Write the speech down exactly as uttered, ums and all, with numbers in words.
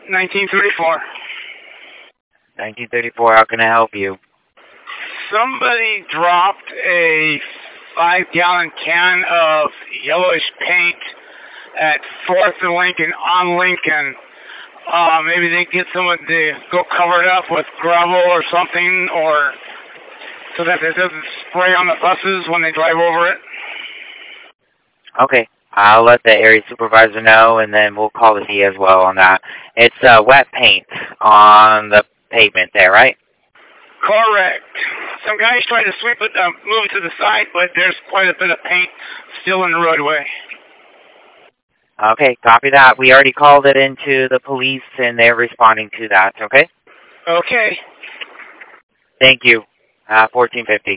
nineteen thirty-four. nineteen thirty-four, how can I help you? Somebody dropped a five-gallon can of yellowish paint at fourth and Lincoln on Lincoln. Uh, maybe they get someone to go cover it up with gravel or something, or so that it doesn't spray on the buses when they drive over it. Okay, I'll let the area supervisor know, and then we'll call the D as well on that. It's uh, wet paint on the pavement there, right? Correct. Some guys tried to sweep it, uh, move it to the side, but there's quite a bit of paint still in the roadway. Okay, copy that. We already called it into the police, and they're responding to that, okay? Okay. Thank you. Uh, fourteen fifty.